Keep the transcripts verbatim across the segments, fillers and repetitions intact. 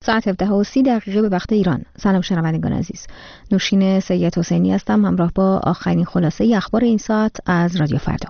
ساعت هفده و سی دقیقه به وقت ایران. سلام شنوندگان عزیز. نوشین سید حسینی هستم همراه با آخرین خلاصه اخبار این ساعت از رادیو فردا.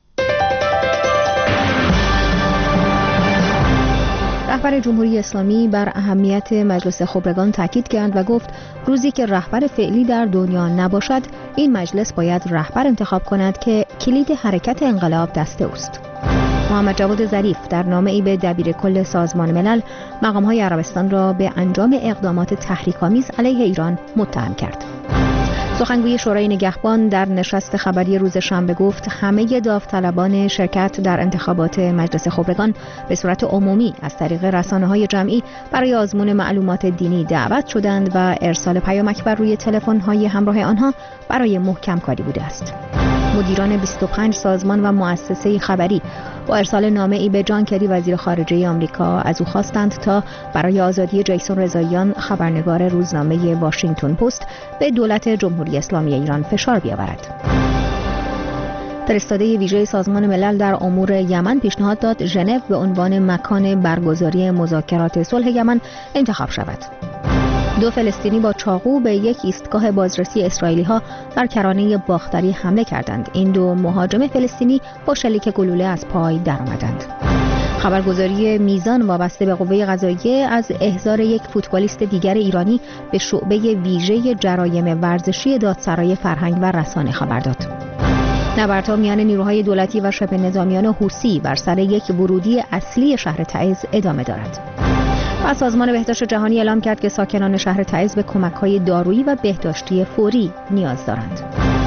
رهبر جمهوری اسلامی بر اهمیت مجلس خبرگان تاکید کرد و گفت روزی که رهبر فعلی در دنیا نباشد، این مجلس باید رهبر انتخاب کند که کلید حرکت انقلاب دست اوست. محمد جواد ظریف در نامه‌ای به دبیر کل سازمان ملل مقام‌های عربستان را به انجام اقدامات تحریک‌آمیز علیه ایران متهم کرد. سخنگوی شورای نگهبان در نشست خبری روز شنبه گفت همه داوطلبان شرکت در انتخابات مجلس خبرگان به صورت عمومی از طریق رسانه‌های جمعی برای آزمون معلومات دینی دعوت شدند و ارسال پیامک بر روی تلفن‌های همراه آنها برای محکم کاری بوده است. مدیران بیست و پنج سازمان و مؤسسه خبری با ارسال نامه‌ای به جان کری وزیر خارجه آمریکا از او خواستند تا برای آزادی جیسون رضاییان خبرنگار روزنامه واشنگتن پست به دولت جمهوری اسلامی ایران فشار بیاورد. فرستاده ویژه سازمان ملل در امور یمن پیشنهاد داد ژنو به عنوان مکان برگزاری مذاکرات صلح یمن انتخاب شود. دو فلسطینی با چاقو به یک ایستگاه بازرسی اسرائیلی‌ها در کرانه باختری حمله کردند. این دو مهاجم فلسطینی با شلیک گلوله از پای درآمدند. خبرگزاری میزان وابسته به قوه قضاییه از احضار یک فوتبالیست دیگر ایرانی به شعبه ویژه جرایم ورزشی دادسرای فرهنگ و رسانه خبر داد. نبردها میان نیروهای دولتی و شبه نظامیان حوثی بر سر یک ورودی اصلی شهر تعز ادامه دارد. و سازمان بهداشت جهانی اعلام کرد که ساکنان شهر تعز به کمک‌های دارویی و بهداشتی فوری نیاز دارند.